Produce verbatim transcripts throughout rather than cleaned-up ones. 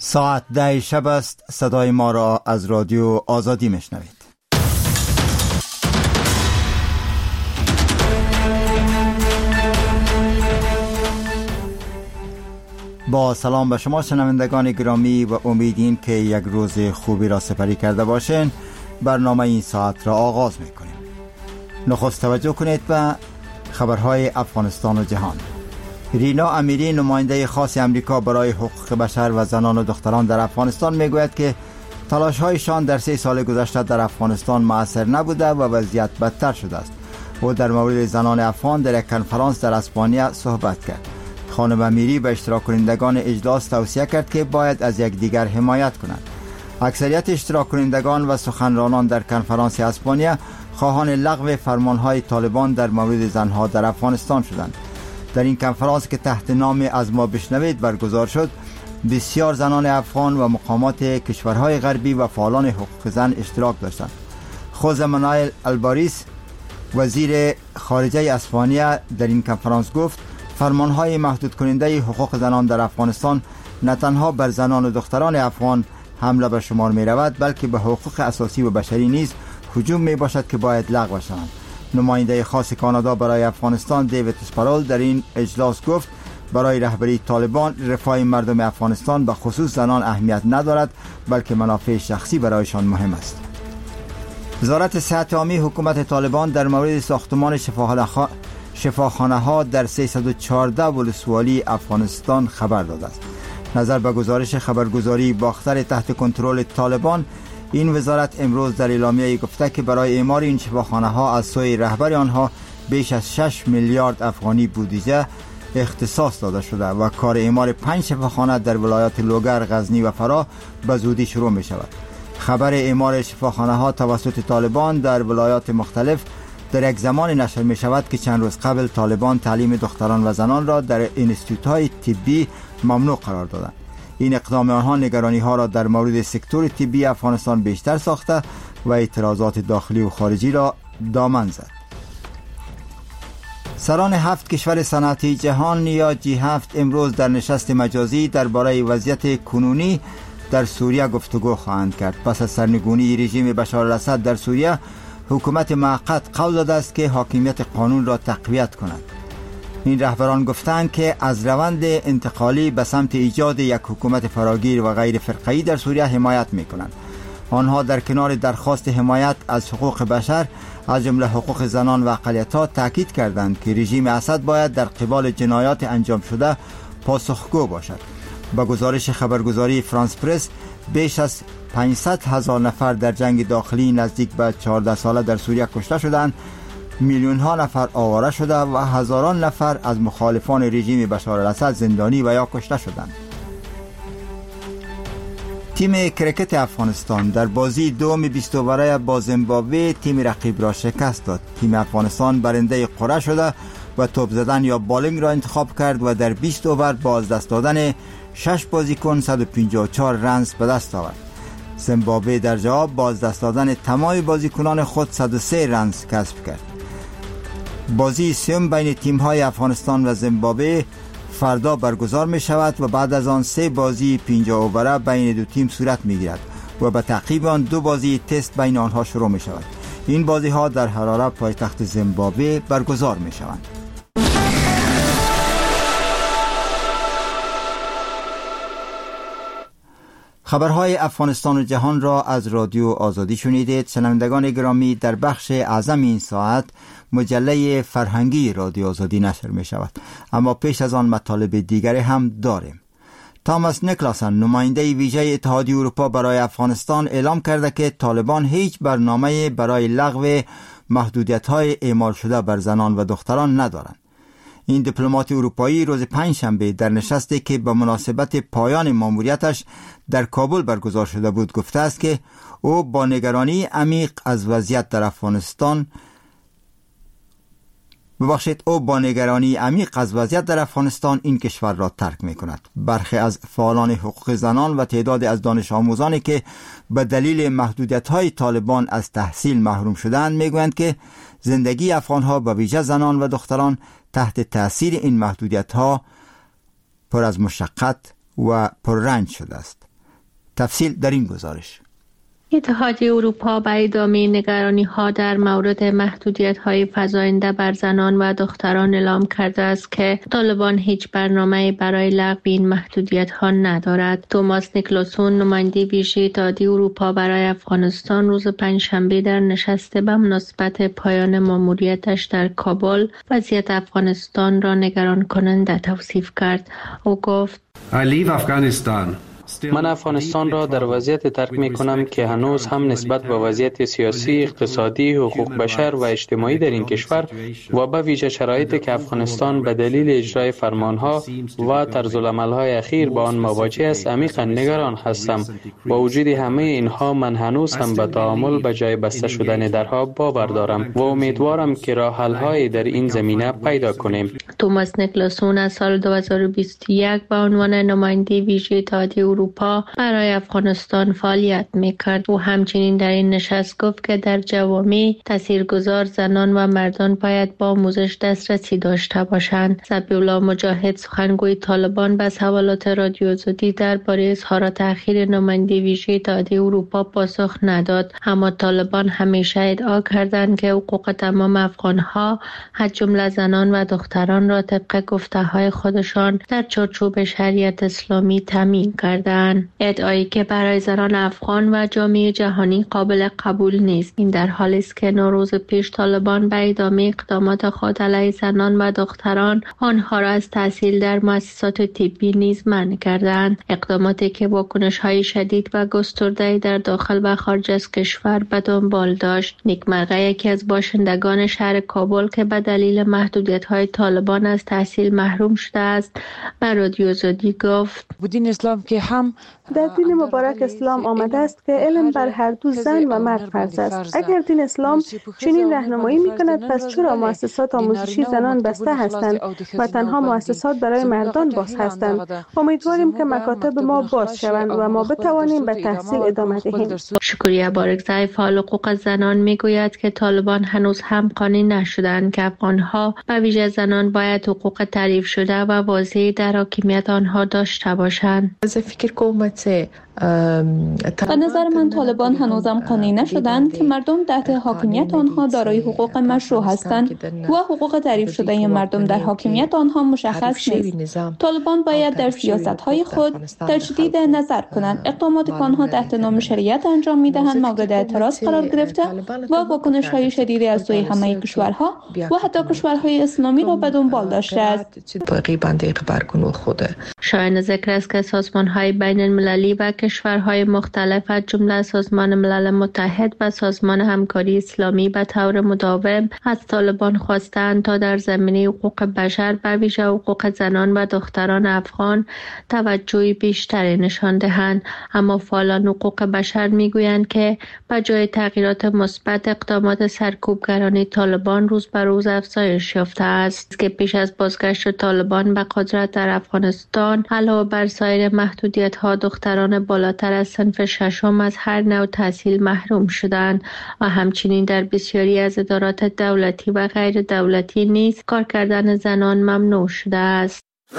ساعت ده شب است. صدای ما را از رادیو آزادی میشنوید. با سلام به شما شنوندگان گرامی و امیدیم که یک روز خوبی را سپری کرده باشین. برنامه این ساعت را آغاز میکنیم. نخست توجه کنید به خبرهای افغانستان و جهان. رینا امیری، نماینده خاص امریکا برای حقوق بشر و زنان و دختران در افغانستان، میگوید که تلاش‌هایشان در سه سال گذشته در افغانستان مؤثر نبوده و وضعیت بدتر شده است. او در مورد زنان افغان در یک کنفرانس در اسپانیا صحبت کرد. خانم امیری به اشتراک کنندگان اجلاس توصیه کرد که باید از یکدیگر حمایت کنند. اکثریت اشتراک کنندگان و سخنرانان در کنفرانس اسپانیا خواهان لغو فرمانهای طالبان در مورد زنها در افغانستان شدند. در این کنفرانس که تحت نام از ما بشنوید برگزار شد، بسیار زنان افغان و مقامات کشورهای غربی و فعالان حقوق زن اشتراک داشتند. خوزه منایل الباریس، وزیر خارجه اسپانیا، در این کنفرانس گفت فرمانهای محدود کننده حقوق زنان در افغانستان نه تنها بر زنان و دختران افغان حمله به شمار می رود، بلکه به حقوق اساسی و بشری نیز هجوم می باشد که باید لغو شوند. نماینده خاص کانادا برای افغانستان دیوید اسپارول در این اجلاس گفت برای رهبری طالبان رفاه مردم افغانستان به خصوص زنان اهمیت ندارد، بلکه منافع شخصی برایشان مهم است. وزارت صحت عامه حکومت طالبان در مورد ساختمان شفاخانه ها در سیصد و چهارده ولسوالی افغانستان خبر داده است. نظر به گزارش خبرگزاری باختر تحت کنترل طالبان، این وزارت امروز در اعلامیه گفته که برای اعمار این شفاخانه ها از سوی رهبر آنها بیش از شش میلیارد افغانی بودجه اختصاص داده شده و کار اعمار پنج شفاخانه در ولایات لوگر، غزنی و فرا به زودی شروع می شود. خبر اعمار شفاخانه ها توسط طالبان در ولایات مختلف در یک زمان نشر می شود که چند روز قبل طالبان تعلیم دختران و زنان را در انستیتوت های طبی ممنوع قرار دادند. این اقدام آنها نگرانی ها را در مورد سکتور طبی افغانستان بیشتر ساخته و اعتراضات داخلی و خارجی را دامن زد. سران هفت کشور صنعتی جهان یا جی هفت امروز در نشست مجازی درباره وضعیت کنونی در سوریه گفتگو خواهند کرد. پس از سرنگونی رژیم بشار الاسد در سوریه، حکومت موقت قول داده است که حاکمیت قانون را تقویت کند. این رهبران گفتند که از روند انتقالی به سمت ایجاد یک حکومت فراگیر و غیر فرقه‌ای در سوریه حمایت می‌کنند. آنها در کنار درخواست حمایت از حقوق بشر از جمله حقوق زنان و اقلیت‌ها تاکید کردند که رژیم اسد باید در قبال جنایات انجام شده پاسخگو باشد. با گزارش خبرگزاری فرانس پرس، بیش از پانصد هزار نفر در جنگ داخلی نزدیک به چهارده ساله در سوریه کشته شدند، میلیون ها نفر آواره شده و هزاران نفر از مخالفان رژیم بشار الاسد زندانی و یا کشته شدند. تیم کرکت افغانستان در بازی دوم بیست اوره با زیمبابوه تیم رقیب را شکست داد. تیم افغانستان برنده قرعه شده و توپ زدن یا بالینگ را انتخاب کرد و در بیست اوور با از دست دادن شش بازیکن صد و پنجاه و چهار رنز به دست آورد. زیمبابوه در جواب با از دست دادن تمام بازیکنان خود صد و سه رنز کسب کرد. بازی سوم بین تیم‌های افغانستان و زیمبابوه فردا برگزار می شود و بعد از آن سه بازی پنجاه اوره بین دو تیم صورت می گیرد و به تعقیب آن دو بازی تست بین آنها شروع می شود. این بازی ها در حراره پایتخت زیمبابوه برگزار می شوند. خبرهای افغانستان و جهان را از رادیو آزادی شنیدید. شنوندگان گرامی، در بخش اعظم این ساعت مجله فرهنگی رادیو آزادی نشر می شود، اما پیش از آن مطالب دیگری هم داریم. تاماس نیکلاسن، نماینده ویژه اتحادیه اروپا برای افغانستان، اعلام کرده که طالبان هیچ برنامه برای لغو محدودیت‌های اعمال شده بر زنان و دختران ندارند. این دیپلمات اروپایی روز پنجشنبه در نشستی که به مناسبت پایان ماموریتش در کابل برگزار شده بود گفته است که او با نگرانی عمیق از وضعیت در افغانستان ببخشید او با نگرانی عمیق از وضعیت در افغانستان این کشور را ترک می کند. برخی از فعالان حقوق زنان و تعدادی از دانش آموزانی که به دلیل محدودیت‌های طالبان از تحصیل محروم شدند میگویند که زندگی افغان‌ها به ویژه زنان و دختران تحت تأثیر این محدودیت‌ها پر از مشقت و پررنج شده است. تفصیل در این گزارش. اتحادیه اروپا به ادامه نگرانی‌ها در مورد محدودیت‌های فزاینده بر زنان و دختران اعلام کرده است که طالبان هیچ برنامه‌ای برای لغو این محدودیت‌ها ندارد. توماس نیکلسون، نماینده ویژه اتحادیه اروپا برای افغانستان، روز پنجشنبه در نشست به مناسبت پایان مأموریتش در کابل وضعیت افغانستان را نگران کننده توصیف کرد. او گفت: من افغانستان را در وضعیت ترک می کنم که هنوز هم نسبت به وضعیت سیاسی، اقتصادی، حقوق بشر و اجتماعی در این کشور و به ویژه شرایطی که افغانستان به دلیل اجرای فرمانها و طرزالعمل‌های اخیر با آن مواجه است عمیقا نگران هستم. با وجود همه اینها من هنوز هم به تعامل به جای بسته شدن درها باور دارم و امیدوارم که راه حل‌هایی در این زمینه پیدا کنیم. توماس نیکلسون از سال دو هزار و بیست و یک به عنوان نماینده ویژه اتحادیه اروپا برای افغانستان فعالیت می‌کرد. او همچنین در این نشست گفت که در جوامع تاثیرگذار زنان و مردان باید با آموزش دسترسی داشته باشند. ذبیح الله مجاهد، سخنگوی طالبان، به سوالات رادیو آزادی درباره اظهارات اخیر نماینده ویژه اتحادیه اروپا پاسخ نداد، اما طالبان همیشه ادعا کردند که حقوق تمام افغان‌ها از جمله زنان و دختران را طبق گفته‌های خودشان در چارچوب شریعت اسلامی تامین کردند. ادعایی که برای زنان افغان و جامعه جهانی قابل قبول نیست. این در حالی است که نوروز پیش طالبان به ادامه اقدامات خود علیه زنان و دختران آنها را از تحصیل در مؤسسات طبی نیز منع کردند. اقداماتی که واکنش‌های شدید و گسترده در داخل و خارج از کشور به دنبال داشت. نیک مرغه، یکی از باشندگان شهر کابل که به دلیل محدودیت‌های طالبان از تحصیل محروم شده است، به رادیو آزادی گفت: دین اسلام که هم در دین مبارک اسلام آمده است که علم بر هر دو زن و مرد فرض است. اگر دین اسلام چنین راهنمایی می‌کند، پس چرا مؤسسات آموزشی زنان بسته هستند و تنها مؤسسات برای مردان باز هستند؟ امیدواریم که مکاتب ما باز شوند و ما بتوانیم به تحصیل ادامه دهیم. شکریه بارکزی، فعال حقوق زنان، میگوید که طالبان هنوز هم قانع نشدند که افغان‌ها به ویژه زنان باید حقوق تعریف شده و واضحی در حاکمیت آنها داشته باشند. از فکر کوم به نظر من طالبان هنوزم قانع نشدند که مردم تحت حاکمیت آنها دارای حقوق مشروع هستند و حقوق تعریف شده مردم در حاکمیت آنها مشخص نیست. طالبان باید در سیاست‌های خود تجدید نظر کنند. اقدامات که آنها تحت نام شریعت انجام می‌دهند مورد اعتراض قرار گرفته و واکنش‌های شدیدی از سوی همه کشورها و حتی کشورهای اسلامی را به دنبال داشته است. شایان ذکر است که سازمان‌های بین‌المللی و کشورهای مختلف از جمله سازمان ملل متحد و سازمان همکاری اسلامی به طور مداوم از طالبان خواستند تا در زمینه حقوق بشر به ویژه حقوق زنان و دختران افغان توجهی بیشتری نشان دهند، اما فعالان حقوق بشر میگویند که به جای تغییرات مثبت اقدامات سرکوبگرانه طالبان روز به روز افزایش یافته است که پیش از بازگشت طالبان به قدرت در افغانستان علاوه بر سایر محدودیت‌ها دختران بالاتر از صنف ششم از هر نوع تحصیل محروم شدند و همچنین در بسیاری از ادارات دولتی و غیر دولتی نیز کار کردن زنان ممنوع شده است.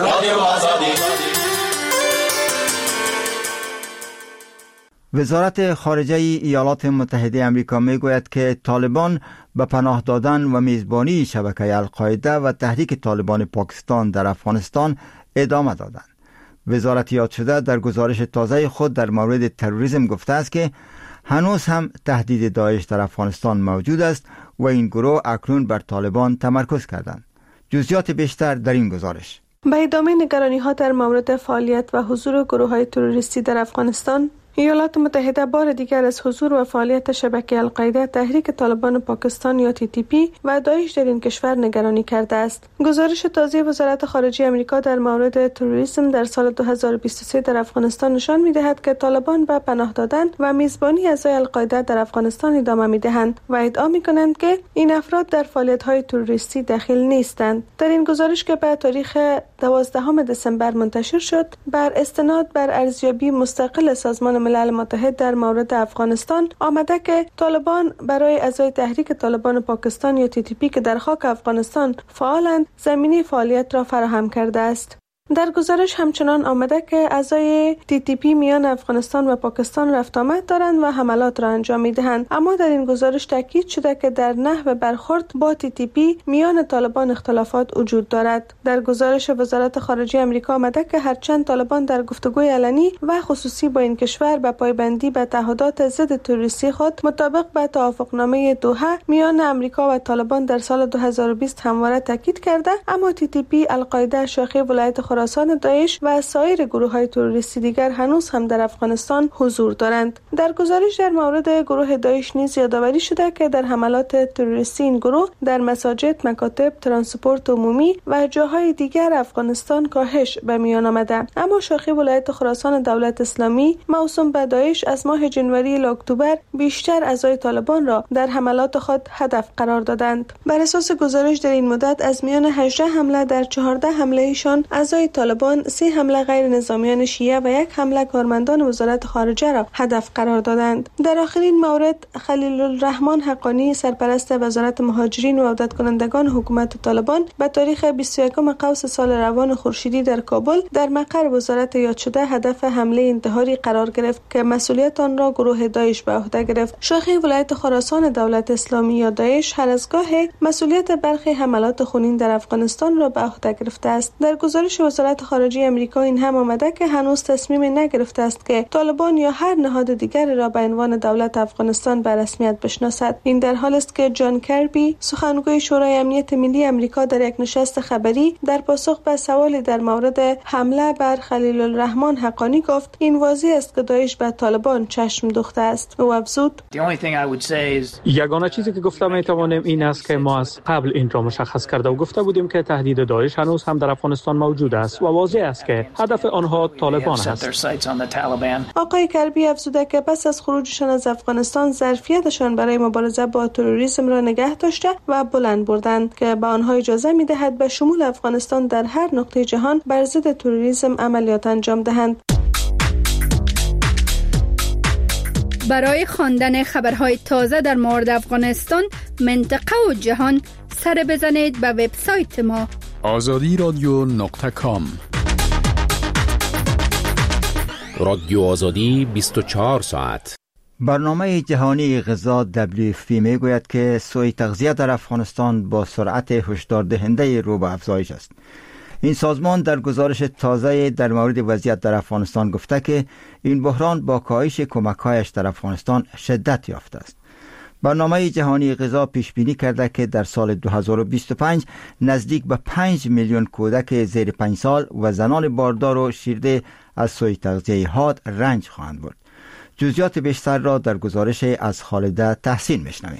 وزارت خارجه ایالات متحده آمریکا میگوید که طالبان به پناه دادن و میزبانی شبکه القاعده و تحریک طالبان پاکستان در افغانستان ادامه دادند. وزارت یاد شده در گزارش تازه خود در مورد تروریسم گفته است که هنوز هم تهدید داعش در افغانستان موجود است و این گروه اکنون بر طالبان تمرکز کردند. جزئیات بیشتر در این گزارش. به ادامه نگرانی‌ها در مورد فعالیت و حضور گروه‌های تروریستی در افغانستان، ایالات متحده بار دیگر از حضور و فعالیت شبکه القاعده، تحریک طالبان پاکستان یا تی تی پی و داعش در این کشور نگرانی کرده است. گزارش تازه وزارت خارجه آمریکا در مورد تروریسم در سال دو هزار و بیست و سه در افغانستان نشان می‌دهد که طالبان به پناه دادن و میزبانی اعضای القاعده در افغانستان ادامه می‌دهند و ادعا می‌کنند که این افراد در فعالیت‌های تروریستی دخیل نیستند. در این گزارش که به تاریخ دوازدهم دسامبر منتشر شد، بر استناد بر ارزیابی مستقل سازمان ملل متحد در مورد افغانستان آمده که طالبان برای اعضای تحریک طالبان پاکستان یا تی تی پی که در خاک افغانستان فعالند زمینه فعالیت را فراهم کرده است. در گزارش همچنان آمده که اعضای تی تی پی میان افغانستان و پاکستان رفت آمد دارند و حملات را انجام میدهند، اما در این گزارش تاکید شده که در نحو برخورد با تی تی پی میان طالبان اختلافات وجود دارد. در گزارش وزارت خارجه آمریکا آمده که هرچند طالبان در گفتگوی علنی و خصوصی با این کشور به پایبندی به تعهدات ضد تروریستی خود مطابق به توافقنامه دوحه میان آمریکا و طالبان در سال دو هزار و بیست همواره تاکید کرده، اما تی تی پی، القاعده، شاخه ولایت خراسان، داعش و سایر گروه‌های تروریستی دیگر هنوز هم در افغانستان حضور دارند. در گزارش در مورد گروه داعش نیز یادآوری شده که در حملات تروریستی این گروه در مساجد، مکاتب، ترانسپورت عمومی و جاهای دیگر افغانستان کاهش به میان آمده، اما شاخه ولایت خراسان دولت اسلامی موسوم به داعش از ماه جنوری الی اکتبر بیشتر اعضای طالبان را در حملات خود هدف قرار دادند. بر اساس گزارش در این مدت از میان هجده حمله در چهارده حمله ایشان اعضای طالبان، سه حمله غیر نظامیان شیعه و یک حمله کارمندان وزارت خارجه را هدف قرار دادند. در آخرین مورد خلیل الرحمن حقانی، سرپرست وزارت مهاجرین و عودت کنندگان حکومت طالبان، به تاریخ بیست و یکم قوس سال روان خورشیدی در کابل در مقر وزارت یاد شده هدف حمله انتحاری قرار گرفت که مسئولیت آن را گروه داعش به عهده گرفت. شاخه ولایت خراسان دولت اسلامی یا داعش هر از گاهی مسئولیت برخی حملات خونین در افغانستان را به عهده گرفته است. در گزارش وزارت خارجه آمریکا این هم آمده که هنوز تصمیم نگرفته است که طالبان یا هر نهاد دیگر را به عنوان دولت افغانستان به رسمیت بشناسد. این در حال است که جان کربی، سخنگوی شورای امنیت ملی آمریکا، در یک نشست خبری در پاسخ به سوالی در مورد حمله بر خلیل الرحمن حقانی گفت این واضح است که داعش به طالبان چشم دوخته است. او افزود: یگانه چیزی که گفتم میتوانیم این است که ما از قبل این را مشخص کرده و گفته بودیم که تهدید داعش هنوز هم در افغانستان موجود است و واضح است که هدف آنها طالبان است. آقای کربی افزوده که پس از خروجشان از افغانستان ظرفیتشان برای مبارزه با تروریسم را نگه داشته و بلند بردند که به آنها اجازه می‌دهد به شمول افغانستان در هر نقطه جهان بر ضد تروریسم عملیات انجام دهند. برای خواندن خبرهای تازه در مورد افغانستان، منطقه و جهان، سر بزنید به وبسایت ما آزادی رادیو نقطه کام. رادیو آزادی بیست و چهار ساعت. برنامه جهانی غذا دبلیو اف پی می گوید که سوء تغذیه در افغانستان با سرعت هشدار دهنده رو به افزایش است. این سازمان در گزارش تازه در مورد وضعیت در افغانستان گفته که این بحران با کاهش کمک‌هایش در افغانستان شدت یافته است. برنامه جهانی غذا پیش بینی کرده که در سال دو هزار و بیست و پنج نزدیک به پنج میلیون کودک زیر پنج سال و زنان باردار و شیرده از سوء تغذیه حاد رنج خواهند برد. جزئیات بیشتر را در گزارش از خالده تحسین میشنویم.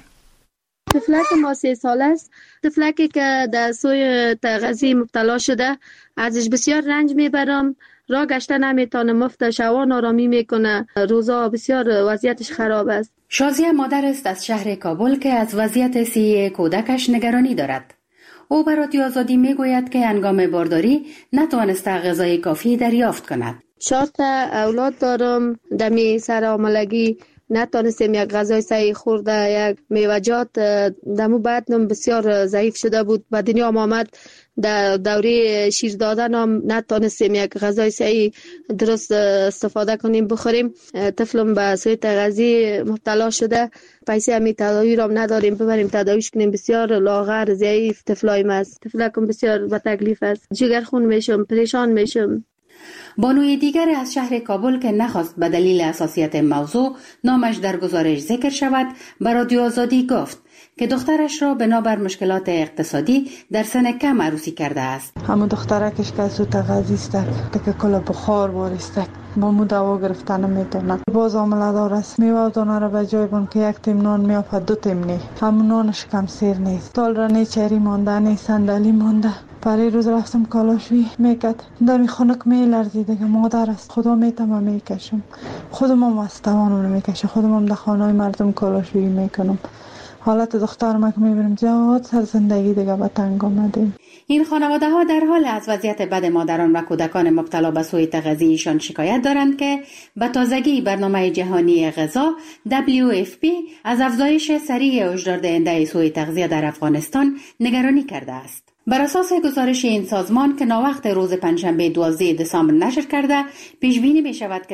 طفلک ما سه ساله است. طفلکی که در سوء تغذیه مبتلا شده، ازش بسیار رنج میبرم. راه گشته نمیتونه، مفت شوا نارامی میکنه، روزا بسیار وضعیتش خراب است. شازیه مادر است از شهر کابل که از وضعیت صحی کودکش نگرانی دارد. او به رادیو آزادی میگوید که هنگام بارداری نتوانسته غذای کافی دریافت کند. چهار تا اولاد دارم. دمی سر آملگی نتونستیم یک غذای صحیح خورده، یک میوجات. دمو بدنم بسیار ضعیف شده بود. به دنیا آمد در دوره شیر دادن هم نتونستیم یک غذای صحیح درست استفاده کنیم بخوریم. طفلم به سوء تغذیه مبتلا شده. پیسه همی تداوی را نداریم ببریم تداویش کنیم. بسیار لاغر ضعیف طفلایم است. طفلکم بسیار به تکلیف است. جگرخون میشم، پریشان میشم. بانوی دیگر از شهر کابل که نخواست به دلیل حساسیت موضوع نامش در گزارش ذکر شود، به رادیو آزادی گفت که دخترش را بنابر مشکلات اقتصادی در سن کم عروسی کرده است. همون دخترکش که سوء تغذیه است که کلا بخار وارسته، با مو دوا گرفتن نمیتونه. باز عامله دار است. میوه و دانه را به جای بون که یک تیم نان میافد دو تیم نی. همون نانش کم سیر نیست. تال را نی چری مانده نی صندلی مانده. برای روز رفتم کالاشوی میکد دمی خنک میلرزید که مادر است خدا میتم میکشم. خودم هم از توانم نمیکشه. خودم هم در خانه مردم کالاشوی میکنم. حالت دخترم که میبینم جواد سر زندگی دیگه به تنگ آمدیم. این خانواده ها در حال از وضعیت بد مادران و کودکان مبتلا به سوء تغذیه‌شان شکایت دارند که به تازگی برنامه جهانی غذا دبلیو اف پی از افزایش سریع هشدار دهنده سوء تغذیه در افغانستان نگرانی کرده است. بر اساس گزارش این سازمان که ناوقت روز پنجشنبه دوازده دسامبر نشر کرده، پیش بینی می شود که